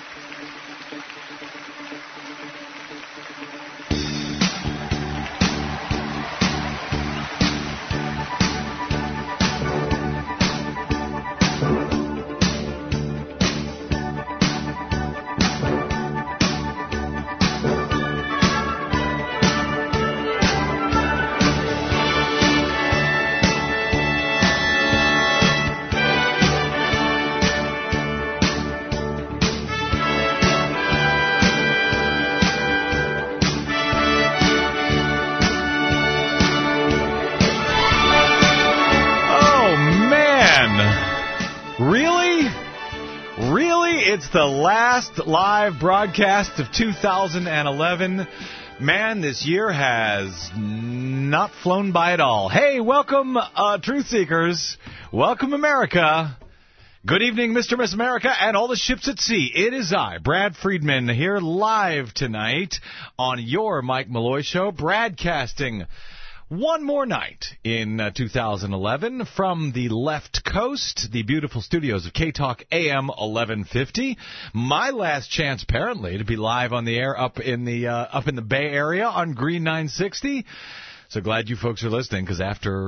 It's the last live broadcast of 2011. Man, this year has not flown by at all. Hey, welcome, Truth Seekers. Welcome, America. Good evening, Mr. Miss America, and all the ships at sea. It is I, Brad Friedman, here live tonight on your Mike Malloy Show, broadcasting one more night in 2011 from the left coast, the beautiful studios of K-Talk AM 1150. My last chance, apparently, to be live on the air up in the Bay Area on Green 960. So glad you folks are listening, because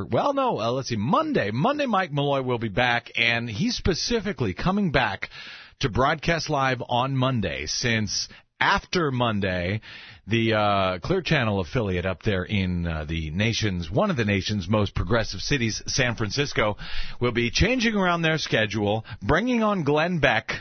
Monday Mike Malloy will be back, and he's specifically coming back to broadcast live on Monday, since after Monday, the Clear Channel affiliate up there in one of the nation's most progressive cities, San Francisco, will be changing around their schedule, bringing on Glenn Beck.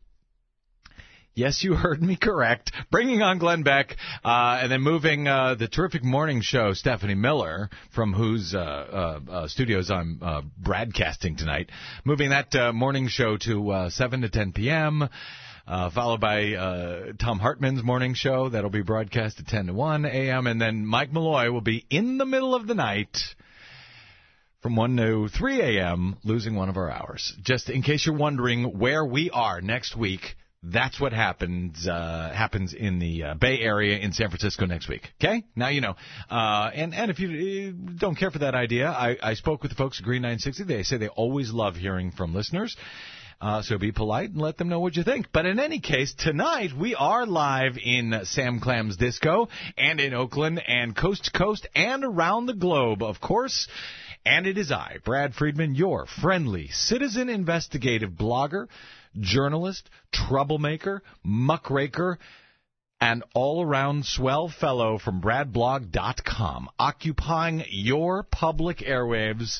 Yes, you heard me correct. Bringing on Glenn Beck, and then moving the terrific morning show, Stephanie Miller, from whose studios I'm broadcasting tonight, moving that morning show to 7 to 10 p.m., followed by Tom Hartman's morning show. That'll be broadcast at 10 to 1 a.m., and then Mike Malloy will be in the middle of the night from 1 to 3 a.m., losing one of our hours. Just in case you're wondering where we are next week, that's what happens in the Bay Area in San Francisco next week. Okay? Now you know. And if you don't care for that idea, I spoke with the folks at Green 960. They say they always love hearing from listeners. So be polite and let them know what you think. But in any case, tonight we are live in Sam Clam's Disco and in Oakland and coast to coast and around the globe, of course. And it is I, Brad Friedman, your friendly citizen investigative blogger, journalist, troublemaker, muckraker, and all-around swell fellow from BradBlog.com, occupying your public airwaves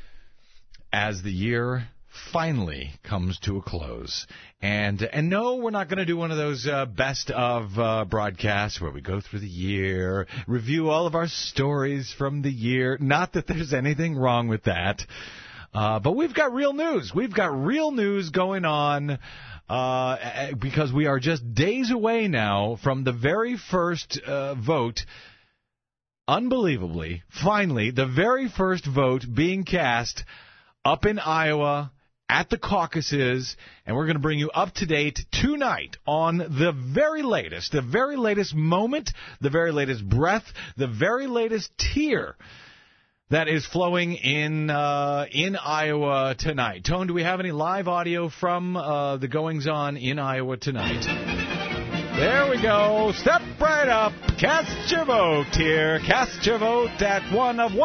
as the year finally comes to a close. And no, we're not going to do one of those best of broadcasts where we go through the year, review all of our stories from the year. Not that there's anything wrong with that. But we've got real news. We've got real news going on because we are just days away now from the very first vote. Unbelievably, finally, the very first vote being cast up in Iowa at the caucuses, and we're going to bring you up to date tonight on the very latest moment, the very latest breath, the very latest tear that is flowing in Iowa tonight. Tone, do we have any live audio from the goings-on in Iowa tonight? There we go. Step right up. Cast your vote here. Cast your vote at one of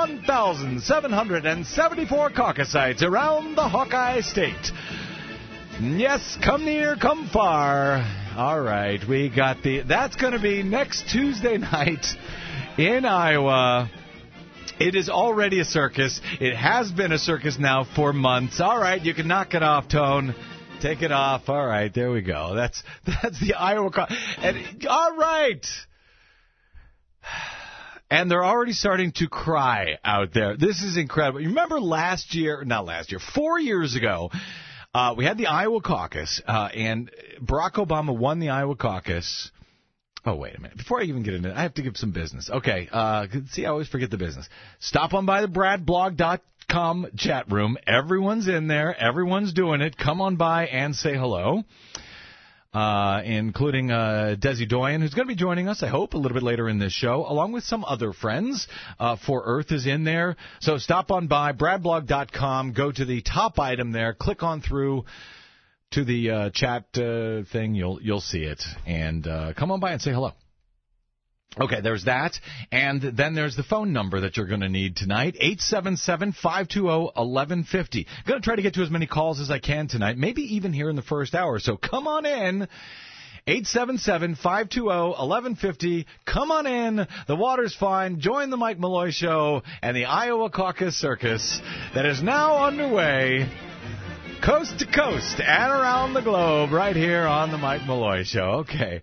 1,774 caucus sites around the Hawkeye State. Yes, come near, come far. All right, we got that's going to be next Tuesday night in Iowa. It is already a circus. It has been a circus now for months. All right, you can knock it off, Tone. Take it off. All right, there we go. That's the Iowa. All right. And they're already starting to cry out there. This is incredible. You remember 4 years ago, we had the Iowa caucus, and Barack Obama won the Iowa caucus. Oh, wait a minute. Before I even get into it, I have to give some business. Okay, see, I always forget the business. Stop on by the BradBlog.com chat room. Everyone's in there. Everyone's doing it. Come on by and say hello, including Desi Doyen, who's going to be joining us, I hope, a little bit later in this show, along with some other friends. For Earth is in there. So stop on by BradBlog.com. Go to the top item there. Click on through to the chat thing, you'll see it. And come on by and say hello. Okay, there's that. And then there's the phone number that you're going to need tonight, 877-520-1150. Going to try to get to as many calls as I can tonight, maybe even here in the first hour. So come on in. 877-520-1150. Come on in. The water's fine. Join the Mike Malloy Show and the Iowa Caucus Circus that is now underway. Coast to coast and around the globe right here on the Mike Malloy Show. Okay.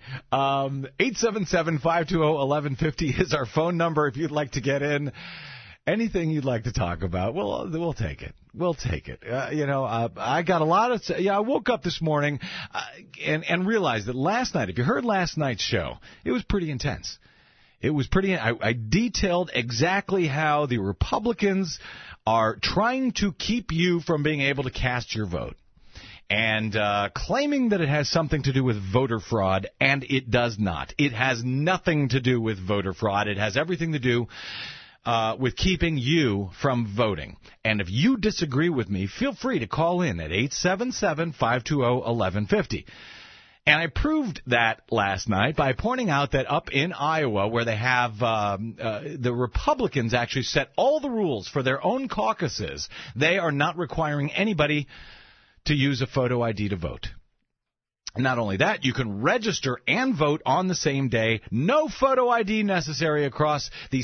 877-520-1150 is our phone number if you'd like to get in. Anything you'd like to talk about, we'll take it. We'll take it. I got a lot of... I woke up this morning and realized that last night, if you heard last night's show, it was pretty intense. It was pretty... I detailed exactly how the Republicans are trying to keep you from being able to cast your vote. And claiming that it has something to do with voter fraud, and it does not. It has nothing to do with voter fraud. It has everything to do with keeping you from voting. And if you disagree with me, feel free to call in at 877-520-1150. And I proved that last night by pointing out that up in Iowa, where they have the Republicans actually set all the rules for their own caucuses, they are not requiring anybody to use a photo ID to vote. Not only that, you can register and vote on the same day. No photo ID necessary across the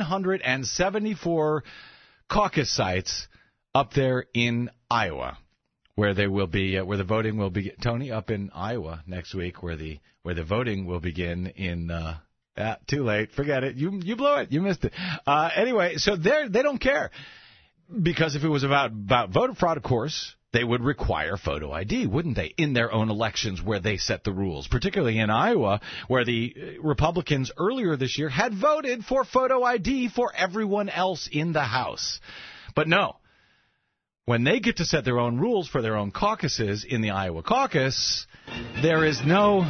774 caucus sites up there in Iowa, where they will be, where the voting will be. Tony, up in Iowa next week, where the voting will begin in. Too late, forget it. You blew it. You missed it. Anyway, so they don't care, because if it was about voter fraud, of course, they would require photo ID, wouldn't they, in their own elections where they set the rules, particularly in Iowa, where the Republicans earlier this year had voted for photo ID for everyone else in the House. But no, when they get to set their own rules for their own caucuses in the Iowa caucus, there is no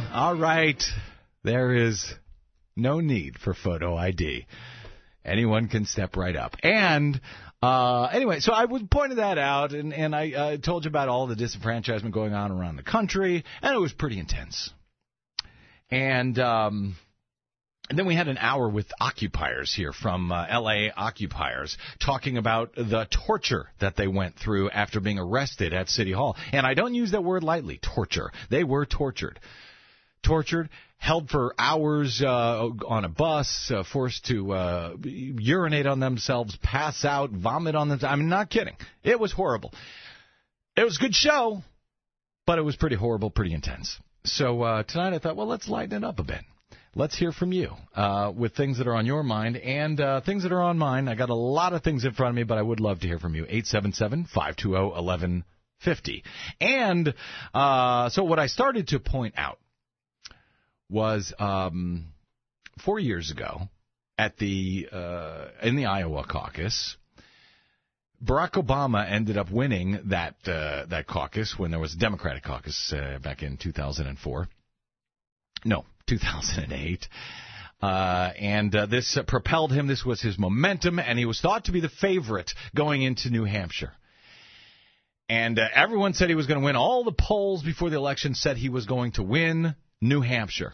need for photo ID. Anyone can step right up. And anyway, so I pointed that out, and I told you about all the disenfranchisement going on around the country, and it was pretty intense. And then we had an hour with occupiers here from L.A. occupiers talking about the torture that they went through after being arrested at City Hall. And I don't use that word lightly, torture. They were tortured. Held for hours on a bus, forced to urinate on themselves, pass out, vomit on themselves. I'm not kidding. It was horrible. It was a good show, but it was pretty horrible, pretty intense. So tonight I thought, well, let's lighten it up a bit. Let's hear from you with things that are on your mind and things that are on mine. I got a lot of things in front of me, but I would love to hear from you. 877-520-1150. And so what I started to point out was 4 years ago at in the Iowa caucus, Barack Obama ended up winning that caucus when there was a Democratic caucus back in 2004. No, 2008. And this propelled him. This was his momentum, and he was thought to be the favorite going into New Hampshire. And everyone said he was going to win. All the polls before the election said he was going to win New Hampshire.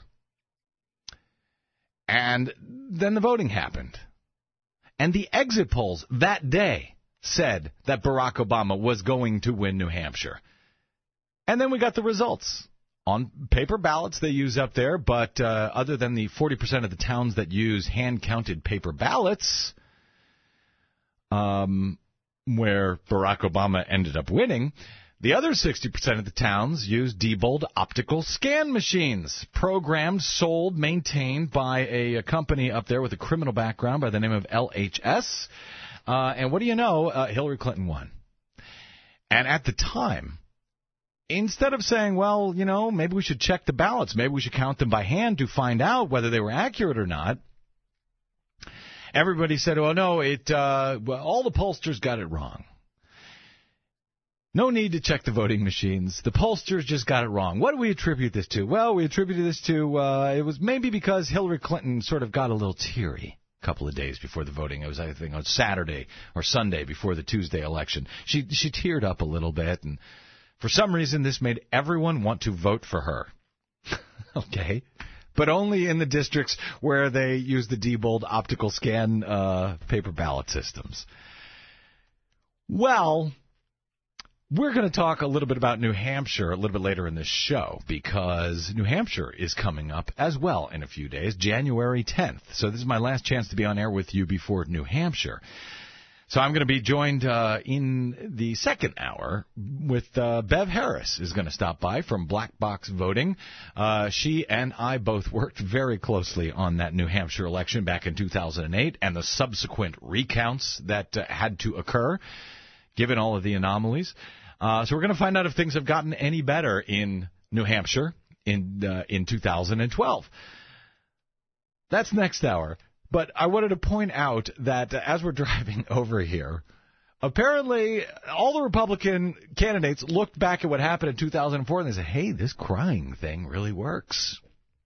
And then the voting happened. And the exit polls that day said that Barack Obama was going to win New Hampshire. And then we got the results. On paper ballots they use up there, but other than the 40% of the towns that use hand-counted paper ballots, where Barack Obama ended up winning, the other 60% of the towns use Diebold optical scan machines, programmed, sold, maintained by a company up there with a criminal background by the name of LHS. And what do you know? Hillary Clinton won. And at the time, instead of saying, well, maybe we should check the ballots, maybe we should count them by hand to find out whether they were accurate or not, everybody said, well, no, all the pollsters got it wrong. No need to check the voting machines. The pollsters just got it wrong. What do we attribute this to? Well, we attributed this to, it was maybe because Hillary Clinton sort of got a little teary a couple of days before the voting. It was, I think, on Saturday or Sunday before the Tuesday election. She teared up a little bit and For some reason, this made everyone want to vote for her. Okay. But only in the districts where they use the Diebold optical scan paper ballot systems. Well, we're going to talk a little bit about New Hampshire a little bit later in this show because New Hampshire is coming up as well in a few days, January 10th. So this is my last chance to be on air with you before New Hampshire. So I'm going to be joined in the second hour with Bev Harris is going to stop by from Black Box Voting. She and I both worked very closely on that New Hampshire election back in 2008 and the subsequent recounts that had to occur, given all of the anomalies. So we're going to find out if things have gotten any better in New Hampshire in 2012. That's next hour. But I wanted to point out that as we're driving over here, apparently all the Republican candidates looked back at what happened in 2004 and they said, hey, this crying thing really works.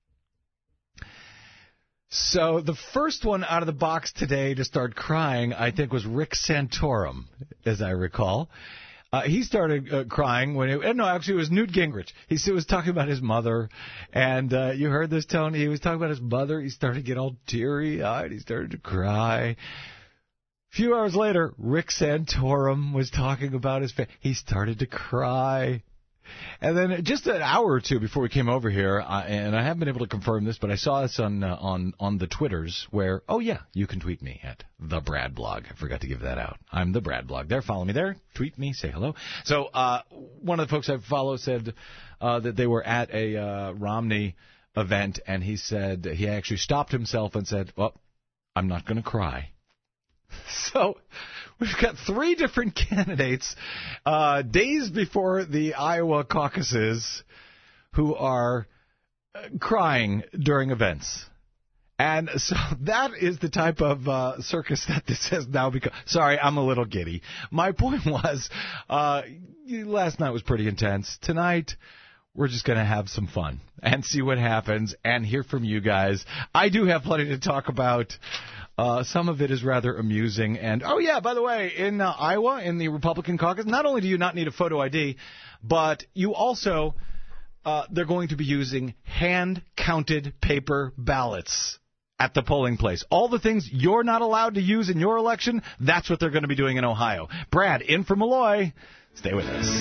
So the first one out of the box today to start crying, I think, was Rick Santorum, as I recall. He started crying when it was Newt Gingrich. He was talking about his mother, and you heard this, Tony. He was talking about his mother. He started to get all teary-eyed. He started to cry. A few hours later, Rick Santorum was talking about his family. He started to cry. And then just an hour or two before we came over here, and I haven't been able to confirm this, but I saw this on the Twitters where, oh, yeah, you can tweet me at The Brad Blog. I forgot to give that out. I'm The Brad Blog. There, follow me there. Tweet me. Say hello. So one of the folks I follow said that they were at a Romney event, and he said he actually stopped himself and said, well, I'm not going to cry. So we've got three different candidates days before the Iowa caucuses who are crying during events. And so that is the type of circus that this has now become. Sorry, I'm a little giddy. My point was last night was pretty intense. Tonight, we're just going to have some fun and see what happens and hear from you guys. I do have plenty to talk about. Some of it is rather amusing. And, oh, yeah, by the way, in Iowa, in the Republican caucus, not only do you not need a photo ID, but you also, they're going to be using hand-counted paper ballots at the polling place. All the things you're not allowed to use in your election, that's what they're going to be doing in Ohio. Brad, in from Malloy. Stay with us.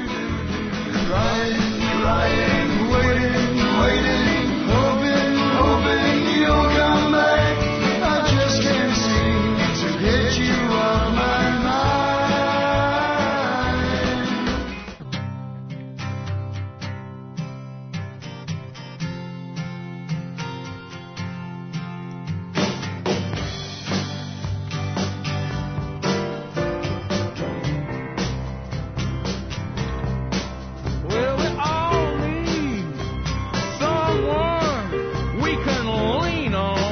Crying, waiting, hoping you'll come back. Just can't seem to get you off my mind. Well, we all need someone we can lean on.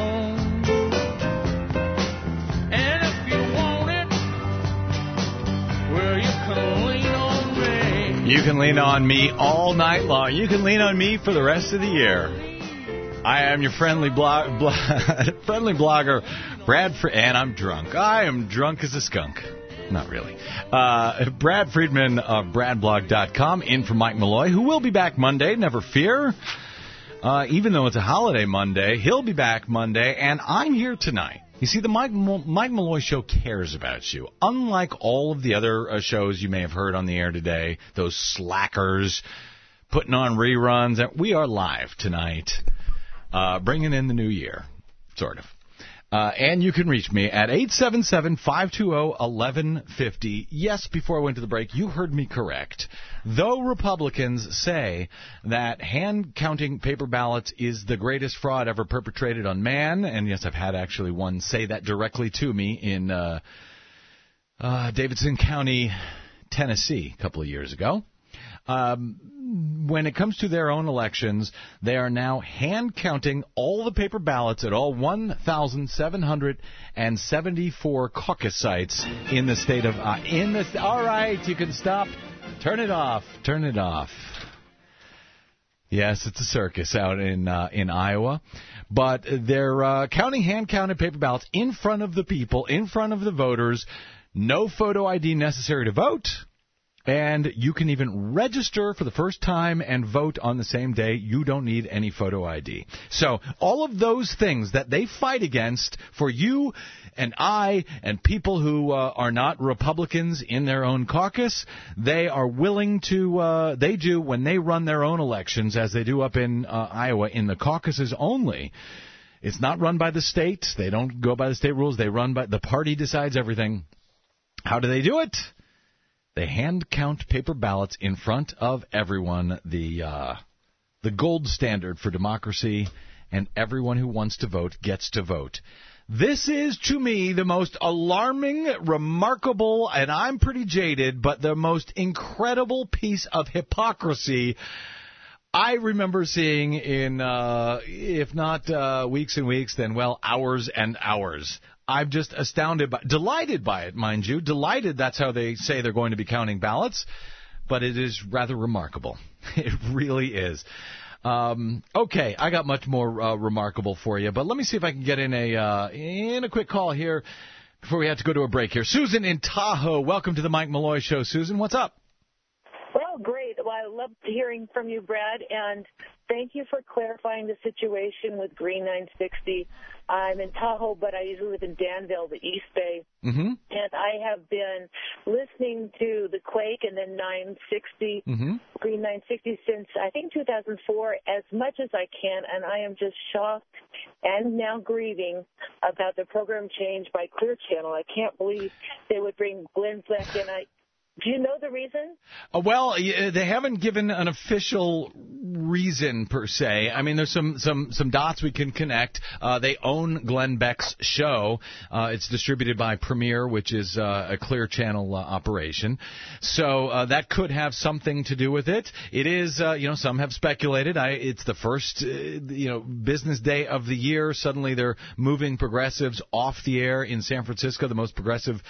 You can lean on me all night long. You can lean on me for the rest of the year. I am your friendly blogger, Brad, and I'm drunk. I am drunk as a skunk. Not really. Brad Friedman of BradBlog.com, in for Mike Malloy, who will be back Monday, never fear. Even though it's a holiday Monday, he'll be back Monday, and I'm here tonight. You see, the Mike Malloy Show cares about you. Unlike all of the other shows you may have heard on the air today, those slackers putting on reruns, we are live tonight, bringing in the new year, sort of. And you can reach me at 877-520-1150. Yes, before I went to the break, you heard me correct. Though Republicans say that hand-counting paper ballots is the greatest fraud ever perpetrated on man, and yes, I've had actually one say that directly to me in Davidson County, Tennessee, a couple of years ago. When it comes to their own elections, they are now hand-counting all the paper ballots at all 1,774 caucus sites in the state of all right, you can stop. Turn it off. Turn it off. Yes, it's a circus out in Iowa. But they're counting hand-counted paper ballots in front of the people, in front of the voters. No photo ID necessary to vote. And you can even register for the first time and vote on the same day. You don't need any photo ID. So all of those things that they fight against for you and I and people who are not Republicans in their own caucus, they are willing to, they do when they run their own elections, as they do up in Iowa, in the caucuses only. It's not run by the state. They don't go by the state rules. They run by, the party decides everything. How do they do it? They hand count paper ballots in front of everyone, the gold standard for democracy, and everyone who wants to vote gets to vote. This is, to me, the most alarming, remarkable, and I'm pretty jaded, but the most incredible piece of hypocrisy I remember seeing in, if not weeks and weeks, then, well, hours and hours. I'm just astounded, delighted by it, mind you. Delighted that's how they say they're going to be counting ballots. But it is rather remarkable. It really is. Okay, I got much more remarkable for you. But let me see if I can get in a quick call here before we have to go to a break here. Susan in Tahoe, welcome to the Mike Malloy Show. Susan, what's up? Well, great. Well, I loved hearing from you, Brad, and thank you for clarifying the situation with Green 960. I'm in Tahoe, but I usually live in Danville, the East Bay. Mm-hmm. And I have been listening to the Quake and then 960, Green 960, since I think 2004, as much as I can. And I am just shocked and now grieving about the program change by Clear Channel. I can't believe they would bring Glenn back in. Do you know the reason? Well, they haven't given an official reason per se. I mean, there's some dots we can connect. They own Glenn Beck's show. It's distributed by Premiere, which is a Clear Channel operation. So that could have something to do with it. It is, some have speculated. It's the first, business day of the year. Suddenly they're moving progressives off the air in San Francisco, the most progressive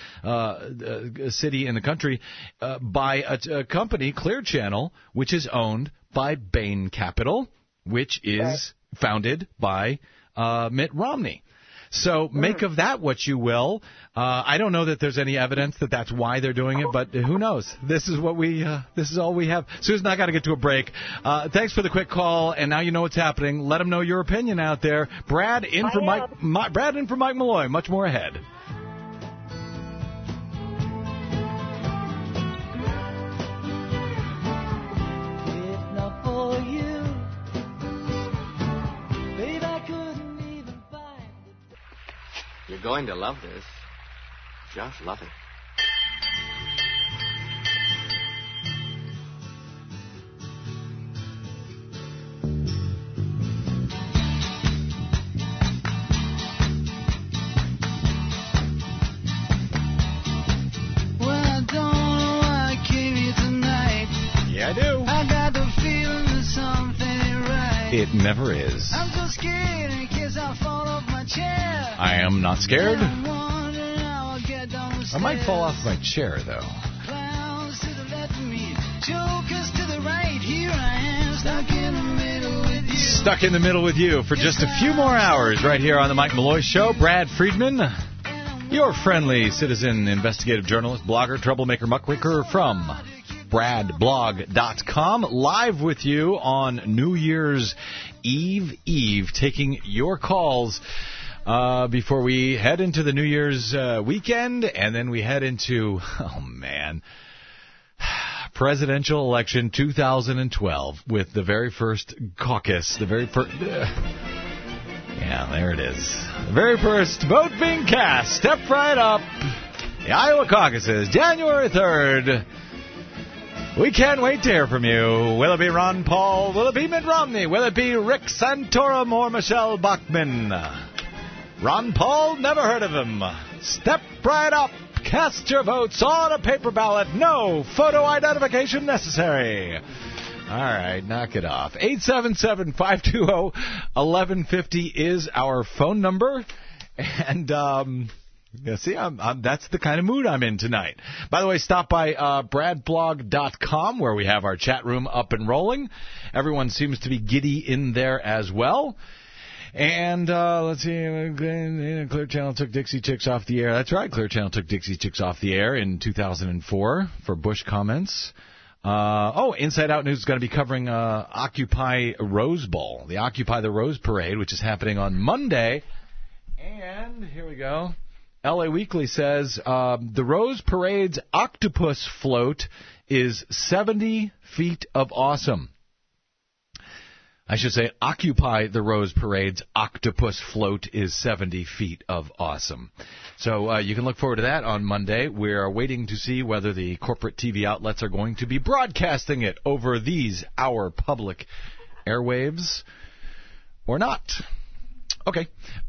city in the country. By a company, Clear Channel, which is owned by Bain Capital, which is founded by Mitt Romney. So make of that what you will. I don't know that there's any evidence that that's why they're doing it, but who knows? This is this is all we have. Susan, I got to get to a break. Thanks for the quick call, and now you know what's happening. Let them know your opinion out there. Brad in for Mike Malloy. Much more ahead. You're going to love this. Just love it. Well, I don't know why I came here tonight. Yeah, I do. I got the feeling that something ain't right. It never is. I'm so scared in case I fall off my chair. I am not scared. I'm wondering how I'll get down the I might stairs. fall off my chair, though. Clowns to the left of me, jokers to the right. Here I am, stuck in the middle with you. Stuck in the middle with you for just a few more hours right here on the Mike Malloy Show. Brad Friedman, your friendly citizen investigative journalist, blogger, troublemaker, muckraker from bradblog.com, live with you on New Year's Eve, taking your calls before we head into the New Year's weekend, and then we head into, presidential election 2012 with the very first caucus, the very first... yeah, there it is. The very first vote being cast. Step right up. The Iowa caucuses, January 3rd. We can't wait to hear from you. Will it be Ron Paul? Will it be Mitt Romney? Will it be Rick Santorum or Michelle Bachmann? Ron Paul, never heard of him. Step right up. Cast your votes on a paper ballot. No photo identification necessary. All right, knock it off. 877-520-1150 is our phone number. And, see, that's the kind of mood I'm in tonight. By the way, stop by bradblog.com, where we have our chat room up and rolling. Everyone seems to be giddy in there as well. And let's see, Clear Channel took Dixie Chicks off the air. That's right, Clear Channel took Dixie Chicks off the air in 2004 for Bush comments. Inside Out News is going to be covering Occupy Rose Bowl, the Occupy the Rose Parade, which is happening on Monday. And here we go. LA Weekly says the Rose Parade's octopus float is 70 feet of awesome. I should say Occupy the Rose Parade's octopus float is 70 feet of awesome. So you can look forward to that on Monday. We're waiting to see whether the corporate TV outlets are going to be broadcasting it over our public airwaves or not. Okay.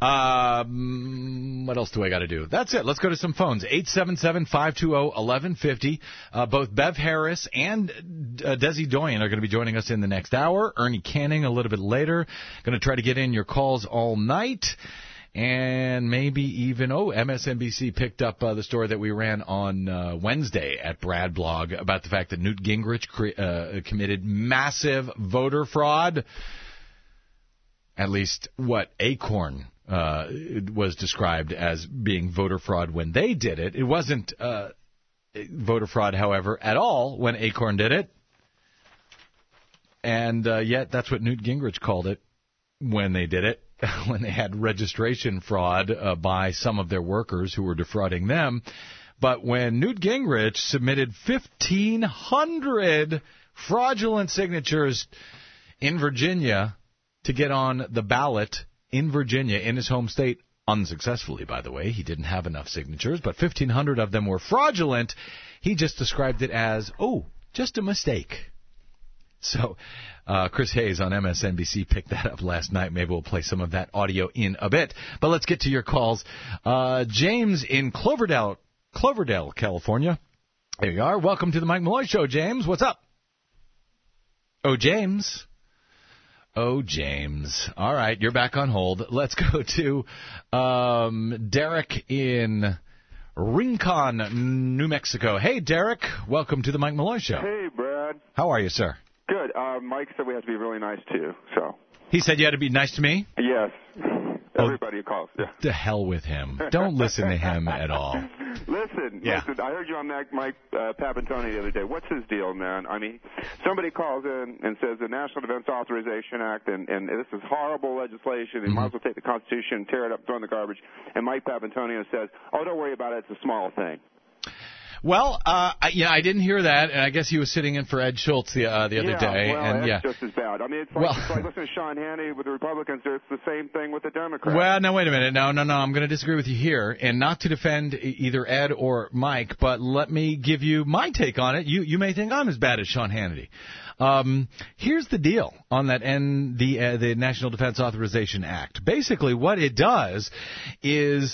What else do I got to do? That's it. Let's go to some phones. 877-520-1150. Both Bev Harris and Desi Doyen are going to be joining us in the next hour. Ernie Canning a little bit later. Going to try to get in your calls all night. And maybe even, MSNBC picked up the story that we ran on Wednesday at Brad Blog about the fact that Newt Gingrich committed massive voter fraud. At least what Acorn was described as being voter fraud when they did it. It wasn't voter fraud, however, at all when Acorn did it. And yet that's what Newt Gingrich called it when they did it, when they had registration fraud by some of their workers who were defrauding them. But when Newt Gingrich submitted 1,500 fraudulent signatures in Virginia to get on the ballot in Virginia, in his home state, unsuccessfully, by the way. He didn't have enough signatures, but 1,500 of them were fraudulent. He just described it as, just a mistake. So Chris Hayes on MSNBC picked that up last night. Maybe we'll play some of that audio in a bit. But let's get to your calls. James in Cloverdale, California. There you are. Welcome to the Mike Malloy Show, James. What's up? James. James. All right, you're back on hold. Let's go to Derek in Rincon, New Mexico. Hey, Derek. Welcome to the Mike Malloy Show. Hey, Brad. How are you, sir? Good. Mike said we have to be really nice, too. So. He said you had to be nice to me? Yes. Everybody who calls. Yeah. The hell with him. Don't listen to him at all. Listen, I heard you on Mike Papantoni the other day. What's his deal, man? I mean, somebody calls in and says the National Defense Authorization Act, and this is horrible legislation. You might as well take the Constitution and tear it up, throw it in the garbage. And Mike Papantoni says, don't worry about it. It's a small thing. Well, I didn't hear that, and I guess he was sitting in for Ed Schultz the other day. Well, and that's just as bad. I mean, it's like listening to Sean Hannity with the Republicans. It's the same thing with the Democrats. Well, no, wait a minute. No. I'm going to disagree with you here, and not to defend either Ed or Mike, but let me give you my take on it. You may think I'm as bad as Sean Hannity. Here's the deal on that the National Defense Authorization Act. Basically, what it does is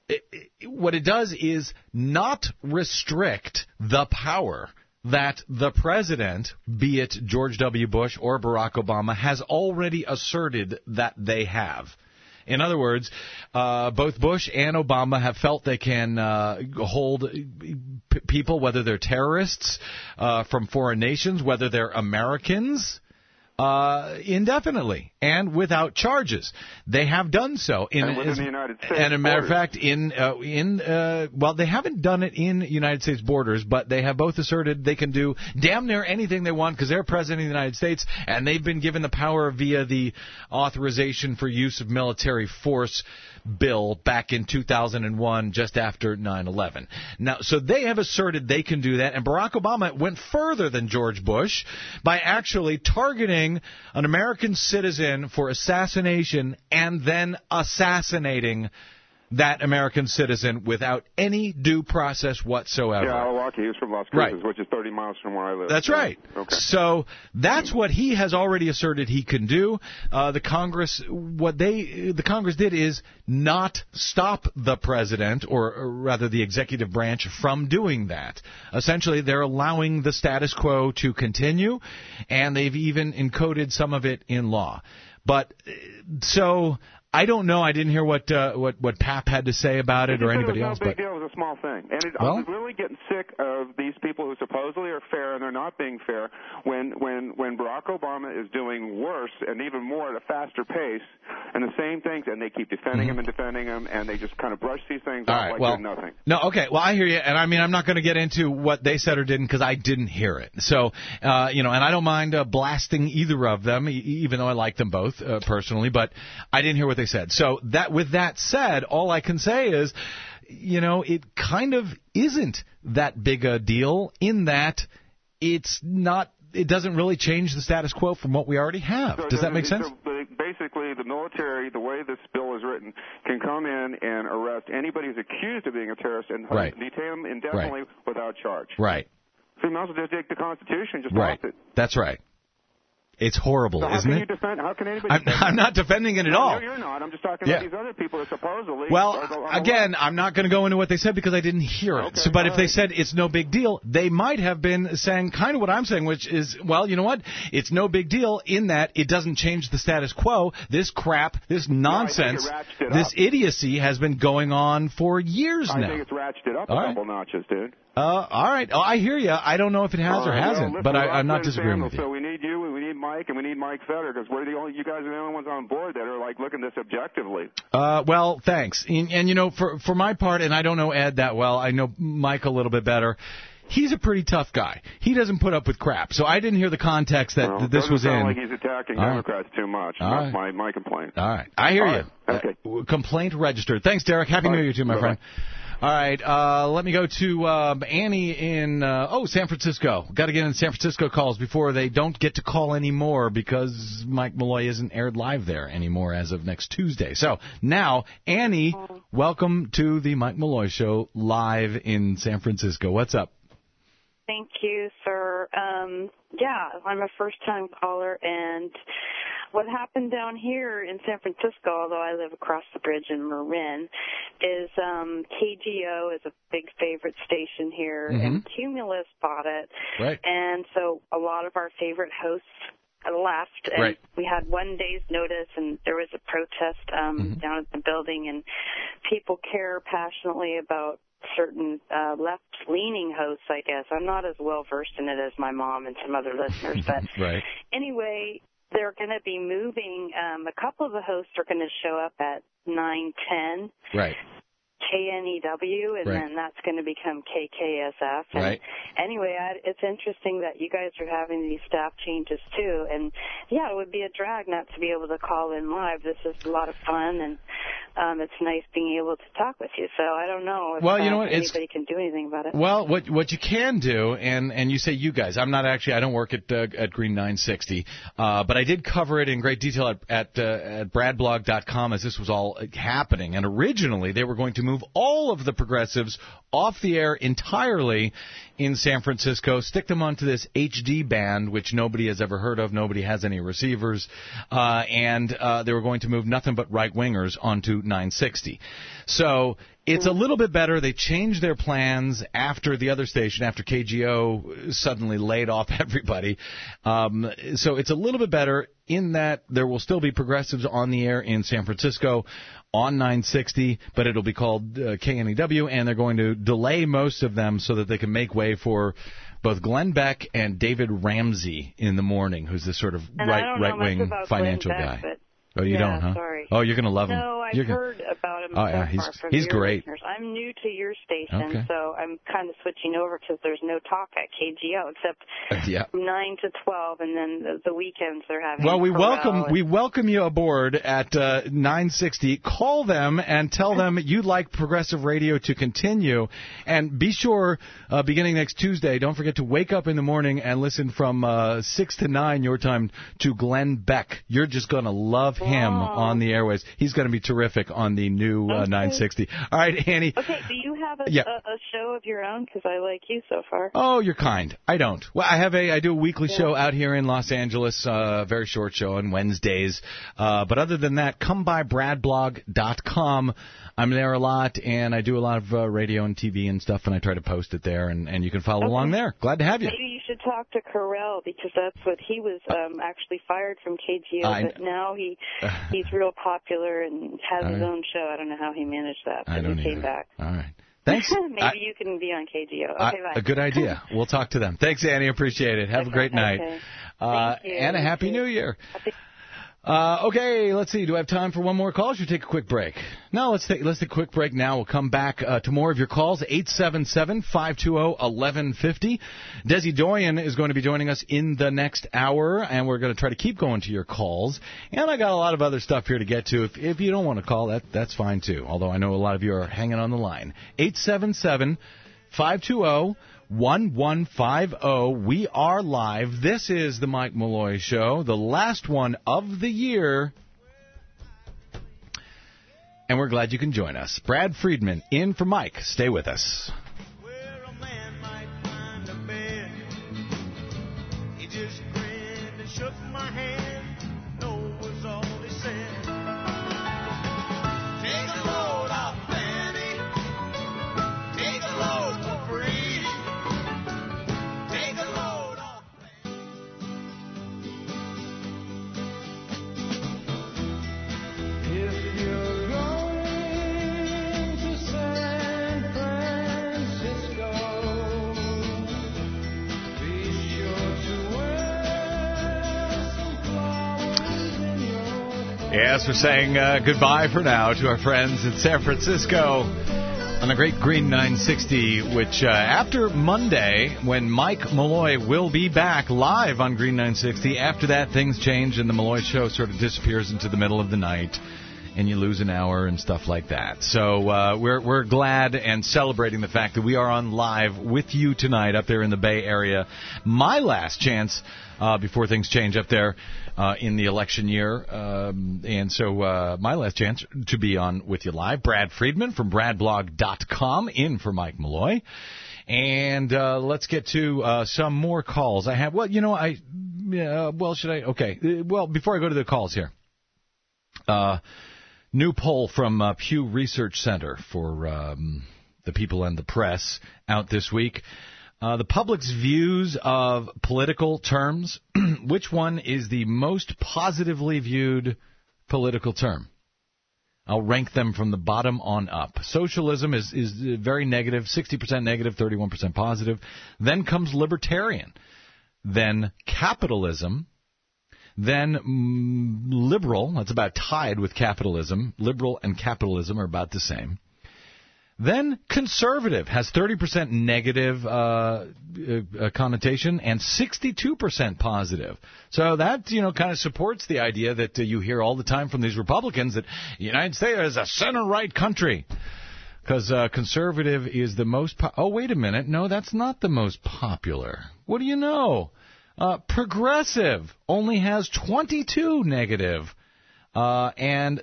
not restrict the power that the president, be it George W. Bush or Barack Obama, has already asserted that they have. In other words, both Bush and Obama have felt they can hold people, whether they're terrorists from foreign nations, whether they're Americans, indefinitely and without charges. They have done so and within the United States. And a matter of fact, they haven't done it in United States borders, but they have both asserted they can do damn near anything they want because they're president of the United States, and they've been given the power via the authorization for use of military force bill back in 2001, just after 9/11. Now, so they have asserted they can do that, and Barack Obama went further than George Bush by actually targeting an American citizen for assassination and then assassinating that American citizen without any due process whatsoever. Yeah, Milwaukee. He's from Las Cruces, which is 30 miles from where I live. That's right. Okay. So that's what he has already asserted he can do. The Congress did is not stop the president, or rather the executive branch, from doing that. Essentially, they're allowing the status quo to continue, and they've even encoded some of it in law. But so I don't know. I didn't hear what Pap had to say about it or anybody else. No big deal. It was a small thing. And I was really getting sick of these people who supposedly are fair and they're not being fair when Barack Obama is doing worse and even more at a faster pace and the same things, and they keep defending him and defending him, and they just kind of brush these things off like they're nothing. No, okay. Well, I hear you, and I mean, I'm not going to get into what they said or didn't because I didn't hear it. So, and I don't mind blasting either of them, even though I like them both personally, but I didn't hear what they said. So with that said, all I can say is, it kind of isn't that big a deal in that it doesn't really change the status quo from what we already have. Does that make sense? Basically, the military, the way this bill is written, can come in and arrest anybody who's accused of being a terrorist and detain them indefinitely without charge. Right. So you might as well just take the Constitution, just pass it. That's right. It's horrible, so isn't it? How can anybody defend I'm not defending it at all. No, you're not. I'm just talking about these other people that supposedly... Well, again, I'm not going to go into what they said because I didn't hear it. So, but if they said it's no big deal, they might have been saying kind of what I'm saying, which is, well, you know what? It's no big deal in that it doesn't change the status quo. This crap, this nonsense, this idiocy has been going on for years now. I think it's ratcheted up a couple notches, dude. All right. Oh, I hear you. I don't know if it has or hasn't, but I'm not disagreeing with you. So we need you, and we need Mike, and we need Mike Fetter, because you guys are the only ones on board that are looking at this objectively. Well, thanks. And for my part, and I don't know Ed that well. I know Mike a little bit better. He's a pretty tough guy. He doesn't put up with crap. So I didn't hear the context that this was in. It doesn't sound like he's attacking Democrats too much. That's my complaint. All right. I hear you. Okay. Complaint registered. Thanks, Derek. Happy New Year to you, my friend. All right, let me go to Annie in San Francisco. Got to get in San Francisco calls before they don't get to call anymore because Mike Malloy isn't aired live there anymore as of next Tuesday. So now, Annie, welcome to the Mike Malloy Show live in San Francisco. What's up? Thank you, sir. I'm a first-time caller, and what happened down here in San Francisco, although I live across the bridge in Marin, is KGO is a big favorite station here, and Cumulus bought it. Right. And so a lot of our favorite hosts left, and we had 1 day's notice, and there was a protest down at the building, and people care passionately about certain left-leaning hosts, I guess. I'm not as well-versed in it as my mom and some other listeners, but anyway, they're going to be moving. A couple of the hosts are going to show up at 9:10. Right. KNEW, and then that's going to become KKSF. And anyway, it's interesting that you guys are having these staff changes, too. And, yeah, it would be a drag not to be able to call in live. This is a lot of fun, and it's nice being able to talk with you. So I don't know if anybody can do anything about it. Well, what you can do, and you say you guys. I'm not actually, I don't work at Green 960, but I did cover it in great detail at bradblog.com as this was all happening. And originally they were going to move all of the progressives off the air entirely in San Francisco, stick them onto this HD band, which nobody has ever heard of, nobody has any receivers, and they were going to move nothing but right-wingers onto 960. So it's a little bit better. They changed their plans after the other station, after KGO suddenly laid off everybody. So it's a little bit better in that there will still be progressives on the air in San Francisco on 960, but it'll be called KNEW, and they're going to delay most of them so that they can make way for both Glenn Beck and David Ramsey in the morning, who's this sort of right-wing financial guy. Oh, you don't, huh? Sorry. Oh, you're going to love him. No, I've heard about him. Oh, yeah, he's great. Listeners. I'm new to your station, so I'm kind of switching over because there's no talk at KGO except from 9 to 12, and then the weekends they're having. Well, we welcome you aboard at 960. Call them and tell them you'd like progressive radio to continue, and be sure beginning next Tuesday, don't forget to wake up in the morning and listen from 6 to 9 your time to Glenn Beck. You're just going to love him on the airways. He's going to be terrific. terrific on the new 960. All right, Annie. Okay, do you have a show of your own? Because I like you so far. Oh, you're kind. I don't. Well, I do a weekly show out here in Los Angeles, a very short show on Wednesdays. But other than that, come by bradblog.com. I'm there a lot, and I do a lot of radio and TV and stuff, and I try to post it there, and you can follow along there. Glad to have you. Maybe you should talk to Carell, because that's what he was actually fired from KGO, but now he's real popular and has his own show. I don't know how he managed that, but he came back. All right. Thanks. Maybe you can be on KGO. Okay, bye. A good idea. We'll talk to them. Thanks, Annie. Appreciate it. Have a great night. Thank you. And a Happy New Year. Okay, let's see. Do I have time for one more call? Or should we take a quick break? No, let's take a quick break now. We'll come back to more of your calls. 877-520-1150. Desi Doyen is going to be joining us in the next hour, and we're going to try to keep going to your calls. And I got a lot of other stuff here to get to. If you don't want to call, that's fine too. Although I know a lot of you are hanging on the line. 877-520-1150. 1150. We are live. This is the Mike Malloy Show, the last one of the year. And we're glad you can join us. Brad Friedman in for Mike. Stay with us. Where a man might find a bed. He just grinned and shook my hand. No was all he said. Take a load off, Fanny. Take a load for free. Yes, we're saying goodbye for now to our friends in San Francisco on the Great Green 960, which after Monday, when Mike Malloy will be back live on Green 960, after that things change and the Malloy Show sort of disappears into the middle of the night and you lose an hour and stuff like that. So we're glad and celebrating the fact that we are on live with you tonight up there in the Bay Area. My last chance before things change up there in the election year. And so my last chance to be on with you live. Brad Friedman from bradblog.com in for Mike Malloy. And let's get to some more calls. I have, should I? Okay. Well, before I go to the calls here. New poll from Pew Research Center for the people and the press out this week. The public's views of political terms. Which one is the most positively viewed political term? I'll rank them from the bottom on up. Socialism is very negative, 60% negative, 31% positive. Then comes libertarian. Then capitalism. Then liberal, that's about tied with capitalism. Liberal and capitalism are about the same. Then conservative has 30% negative connotation and 62% positive. So that, kind of supports the idea that you hear all the time from these Republicans that the United States is a center-right country. Because conservative is the most... oh, wait a minute. No, that's not the most popular. What do you know? Progressive only has 22 negative and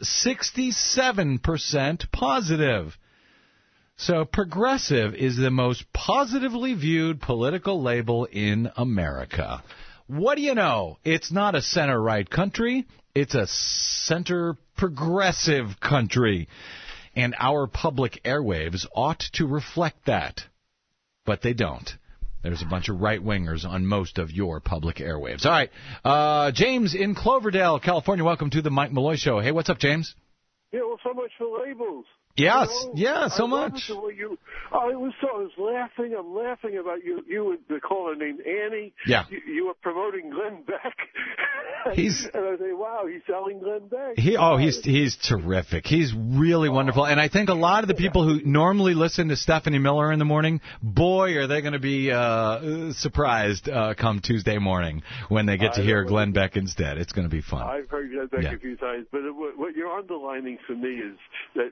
67% positive. So progressive is the most positively viewed political label in America. What do you know? It's not a center-right country. It's a center-progressive country. And our public airwaves ought to reflect that. But they don't. There's a bunch of right-wingers on most of your public airwaves. All right. James in Cloverdale, California. Welcome to the Mike Malloy Show. Hey, what's up, James? Yeah, well, so much for labels. Yes, so much. I was laughing. I'm laughing about you and the caller named Annie. Yeah. You were promoting Glenn Beck. And I say, wow, he's selling Glenn Beck. He's terrific. He's really wonderful. And I think a lot of the people who normally listen to Stephanie Miller in the morning, boy, are they going to be surprised come Tuesday morning when they get to hear Glenn Beck instead. It's going to be fun. I've heard Glenn Beck a few times, but what you're underlining for me is that there's no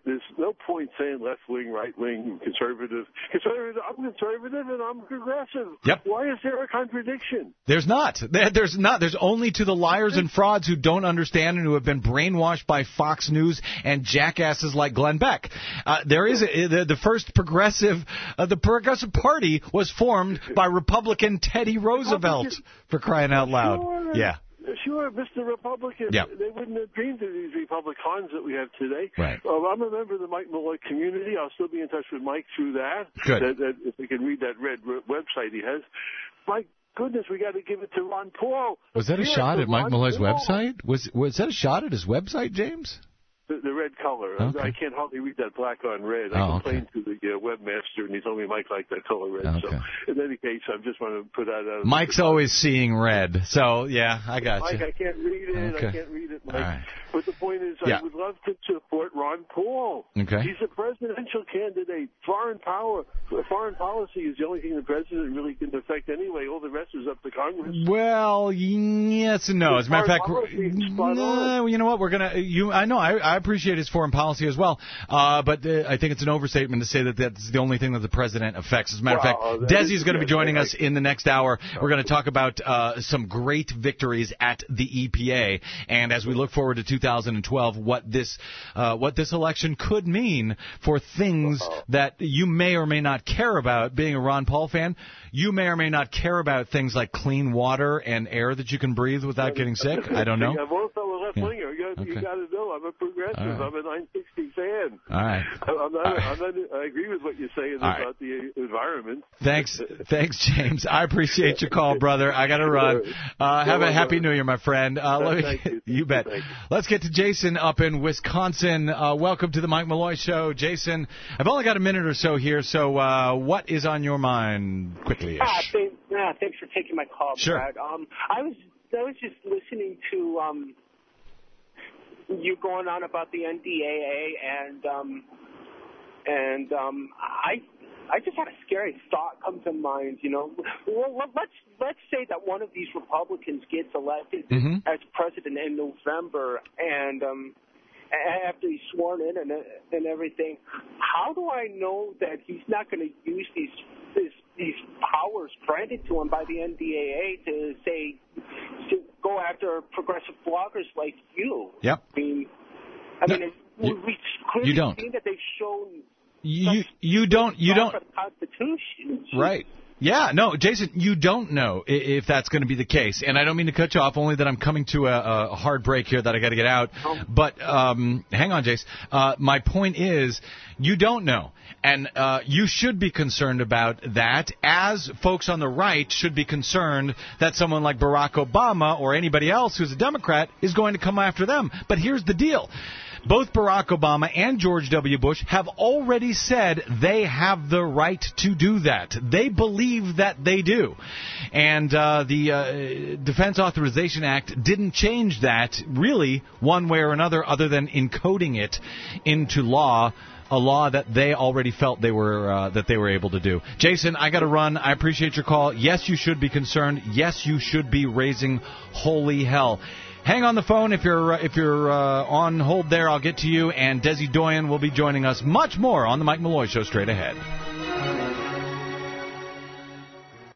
no point saying left wing, right wing, conservative. I'm conservative and I'm progressive. Yep. Why is there a contradiction? There's not. There's not. There's only to the liars and frauds who don't understand and who have been brainwashed by Fox News and jackasses like Glenn Beck. There is the first progressive. The Progressive Party was formed by Republican Teddy Roosevelt, for crying out loud. Sure. Yeah. Sure, Mr. Republican. Yep. They wouldn't have dreamed of these Republicans that we have today. Right. I'm a member of the Mike Malloy community. I'll still be in touch with Mike through that. Good. If we can read that red website he has. My goodness, we got to give it to Ron Paul. Was that a shot at Mike Malloy's website? Was that a shot at his website, James? The red color. Okay. I can't hardly read that black on red. I complained to the webmaster, and he told me Mike liked that color red. Okay. So, in any case, I just want to put that out. Mike's always seeing red. So, yeah, I got Mike, you. I can't read it. Okay. I can't read it, Mike. All right. But the point is, Yeah. I would love to support Ron Paul. Okay. He's a presidential candidate. Foreign policy is the only thing the president really can affect anyway. All the rest is up to Congress. Well, yes and no. As a matter of fact, you know what? We're gonna. I know. I appreciate his foreign policy as well. But I think it's an overstatement to say that that's the only thing that the president affects. As a matter of fact, Desi is going to be joining us in the next hour. We're going to talk about some great victories at the EPA, and as we look forward to 2012, what this election could mean for things that you may or may not care about. Being a Ron Paul fan, you may or may not care about things like clean water and air that you can breathe without getting sick. I don't know. I'm also a left winger. You got to know I'm a progressive. Right. I'm a 960 fan. All right. I agree with what you're saying about the environment. Thanks, James. I appreciate your call, brother. I got to run. Have a happy New Year, my friend. You bet. Let's get to Jason up in Wisconsin. Welcome to the Mike Malloy Show. Jason, I've only got a minute or so here, so what is on your mind quickly-ish? Thanks for taking my call, Sure. Brad. I was just listening to you going on about the NDAA, and I just had a scary thought come to mind. You know, well, let's say that one of these Republicans gets elected as president in November, and after he's sworn in and everything, how do I know that he's not going to use these powers granted to him by the NDAA to go after progressive bloggers like you? Yep. We you don't. seen that they've shown you don't for the Constitution. Right. Yeah, no, Jason, you don't know if that's going to be the case. And I don't mean to cut you off, only that I'm coming to a hard break here that I got to get out. But hang on, Jace. My point is, you don't know. And you should be concerned about that, as folks on the right should be concerned that someone like Barack Obama or anybody else who's a Democrat is going to come after them. But here's the deal. Both Barack Obama and George W. Bush have already said they have the right to do that. They believe that they do. And the Defense Authorization Act didn't change that, really, one way or another, other than encoding it into law, a law that they already felt they were able to do. Jason, I got to run. I appreciate your call. Yes, you should be concerned. Yes, you should be raising holy hell. Hang on the phone if you're on hold there. I'll get to you, and Desi Doyen will be joining us much more on the Mike Malloy Show straight ahead.